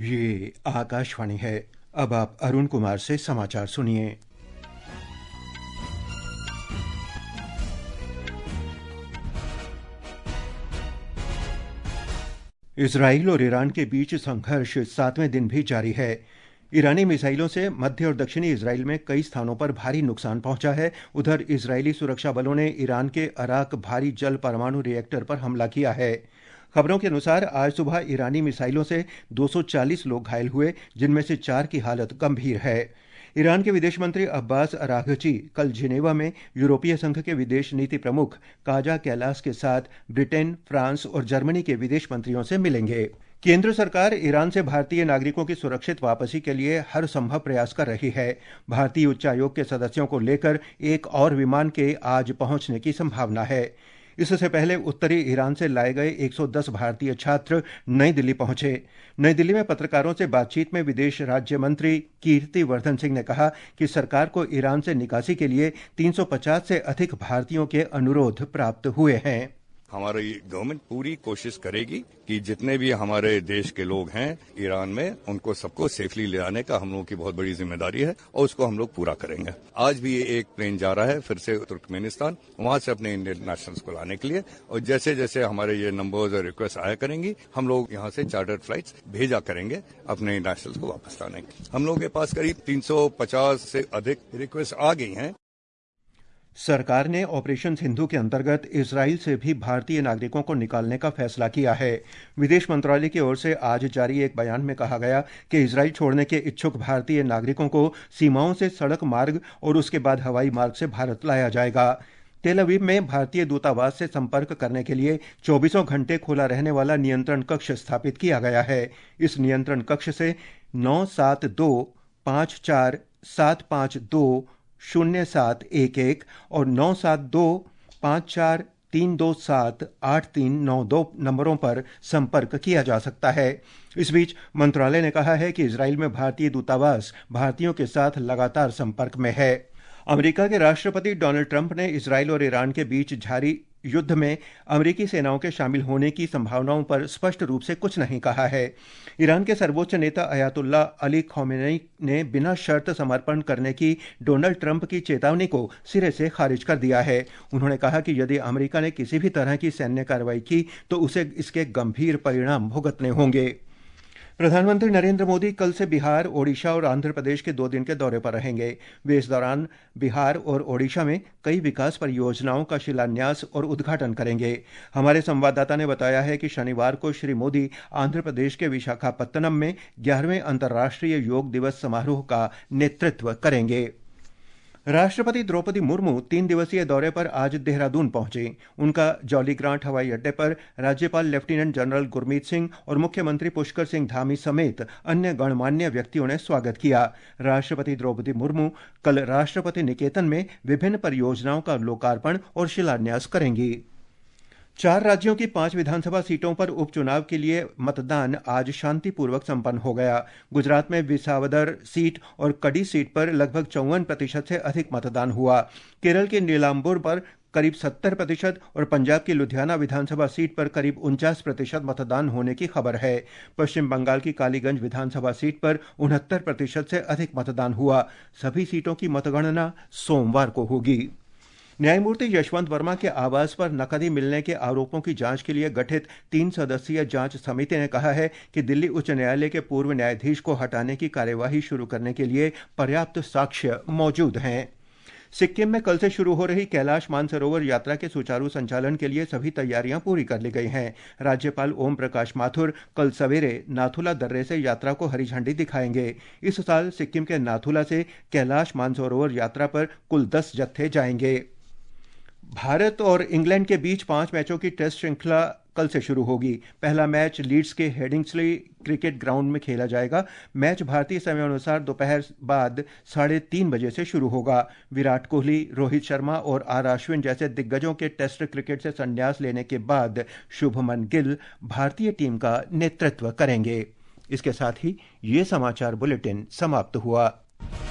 ये आकाशवाणी है। अब आप अरुण कुमार से समाचार सुनिए। इजराइल और ईरान के बीच संघर्ष 7वें दिन भी जारी है। ईरानी मिसाइलों से मध्य और दक्षिणी इजराइल में कई स्थानों पर भारी नुकसान पहुंचा है। उधर इजरायली सुरक्षा बलों ने ईरान के अराक भारी जल परमाणु रिएक्टर पर हमला किया है। खबरों के अनुसार आज सुबह ईरानी मिसाइलों से 240 लोग घायल हुए, जिनमें से 4 की हालत गंभीर है। ईरान के विदेश मंत्री अब्बास अराघची कल जिनेवा में यूरोपीय संघ के विदेश नीति प्रमुख काजा कैलास के साथ ब्रिटेन, फ्रांस और जर्मनी के विदेश मंत्रियों से मिलेंगे। केंद्र सरकार ईरान से भारतीय नागरिकों की सुरक्षित वापसी के लिए हर संभव प्रयास कर रही है। भारतीय उच्चायोग के सदस्यों को लेकर एक और विमान के आज पहुंचने की संभावना है। इससे पहले उत्तरी ईरान से लाए गए 110 भारतीय छात्र नई दिल्ली पहुंचे। नई दिल्ली में पत्रकारों से बातचीत में विदेश राज्य मंत्री कीर्ति वर्धन सिंह ने कहा कि सरकार को ईरान से निकासी के लिए 350 से अधिक भारतीयों के अनुरोध प्राप्त हुए हैं। हमारी गवर्नमेंट पूरी कोशिश करेगी कि जितने भी हमारे देश के लोग हैं ईरान में, उनको सबको सेफली ले आने का हम लोगों की बहुत बड़ी जिम्मेदारी है और उसको हम लोग पूरा करेंगे। आज भी एक प्लेन जा रहा है फिर से तुर्कमेनिस्तान, वहां से अपने इंडियन नेशनल्स को लाने के लिए, और जैसे जैसे हमारे ये नंबर्स और रिक्वेस्ट आया करेंगी, हम लोग यहाँ से चार्टर्ड फ्लाइट्स भेजा करेंगे अपने नेशनल्स को वापस लाने। हम लोगों के पास करीब 350 से अधिक रिक्वेस्ट आ गई हैं। सरकार ने ऑपरेशन सिंधु के अंतर्गत इजराइल से भी भारतीय नागरिकों को निकालने का फैसला किया है। विदेश मंत्रालय की ओर से आज जारी एक बयान में कहा गया कि इजराइल छोड़ने के इच्छुक भारतीय नागरिकों को सीमाओं से सड़क मार्ग और उसके बाद हवाई मार्ग से भारत लाया जाएगा। तेल अवीव में भारतीय दूतावास से संपर्क करने के लिए 24 घंटे खुला रहने वाला नियंत्रण कक्ष स्थापित किया गया है। इस नियंत्रण कक्ष से 972-54752-0711 और 972-54327-8392 नंबरों पर संपर्क किया जा सकता है। इस बीच मंत्रालय ने कहा है कि इजराइल में भारतीय दूतावास भारतीयों के साथ लगातार संपर्क में है। अमेरिका के राष्ट्रपति डोनाल्ड ट्रंप ने इजराइल और ईरान के बीच जारी युद्ध में अमेरिकी सेनाओं के शामिल होने की संभावनाओं पर स्पष्ट रूप से कुछ नहीं कहा है। ईरान के सर्वोच्च नेता अयातुल्ला अली खमेनी ने बिना शर्त समर्पण करने की डोनाल्ड ट्रंप की चेतावनी को सिरे से खारिज कर दिया है। उन्होंने कहा कि यदि अमेरिका ने किसी भी तरह की सैन्य कार्रवाई की तो उसे इसके गंभीर परिणाम भुगतने होंगे। प्रधानमंत्री नरेंद्र मोदी कल से बिहार, ओडिशा और आंध्र प्रदेश के 2 दिन के दौरे पर रहेंगे। वे इस दौरान बिहार और ओडिशा में कई विकास परियोजनाओं का शिलान्यास और उद्घाटन करेंगे। हमारे संवाददाता ने बताया है कि शनिवार को श्री मोदी आंध्र प्रदेश के विशाखापत्तनम में 11वें अंतर्राष्ट्रीय योग दिवस समारोह का नेतृत्व करेंगे। राष्ट्रपति द्रौपदी मुर्मू 3 दिवसीय दौरे पर आज देहरादून पहुंचे। उनका जॉलीग्रांट हवाई अड्डे पर राज्यपाल लेफ्टिनेंट जनरल गुरमीत सिंह और मुख्यमंत्री पुष्कर सिंह धामी समेत अन्य गणमान्य व्यक्तियों ने स्वागत किया। राष्ट्रपति द्रौपदी मुर्मू कल राष्ट्रपति निकेतन में विभिन्न परियोजनाओं का लोकार्पण और शिलान्यास करेंगी। 4 राज्यों की 5 विधानसभा सीटों पर उपचुनाव के लिए मतदान आज शांतिपूर्वक संपन्न हो गया। गुजरात में विसावदर सीट और कड़ी सीट पर लगभग 54% से अधिक मतदान हुआ। केरल के नीलांबुर पर करीब 70% और पंजाब की लुधियाना विधानसभा सीट पर करीब 49% मतदान होने की खबर है। पश्चिम बंगाल की कालीगंज विधानसभा सीट पर 69% से अधिक मतदान हुआ। सभी सीटों की मतगणना सोमवार को होगी। न्यायमूर्ति यशवंत वर्मा के आवास पर नकदी मिलने के आरोपों की जांच के लिए गठित 3 सदस्यीय जांच समिति ने कहा है कि दिल्ली उच्च न्यायालय के पूर्व न्यायाधीश को हटाने की कार्यवाही शुरू करने के लिए पर्याप्त साक्ष्य मौजूद हैं। सिक्किम में कल से शुरू हो रही कैलाश मानसरोवर यात्रा के सुचारू संचालन के लिए सभी तैयारियां पूरी कर ली गई हैं। राज्यपाल ओम प्रकाश माथुर कल सवेरे नाथुला दर्रे से यात्रा को हरी झंडी दिखाएंगे। इस साल सिक्किम के नाथुला से कैलाश मानसरोवर यात्रा पर कुल 10 जत्थे जाएंगे। भारत और इंग्लैंड के बीच 5 मैचों की टेस्ट श्रृंखला कल से शुरू होगी। पहला मैच लीड्स के हेडिंग्सली क्रिकेट ग्राउंड में खेला जाएगा। मैच भारतीय समय अनुसार दोपहर बाद 3:30 बजे से शुरू होगा। विराट कोहली, रोहित शर्मा और आर अश्विन जैसे दिग्गजों के टेस्ट क्रिकेट से संन्यास लेने के बाद शुभमन गिल भारतीय टीम का नेतृत्व करेंगे। इसके साथ ही ये समाचार बुलेटिन समाप्त हुआ।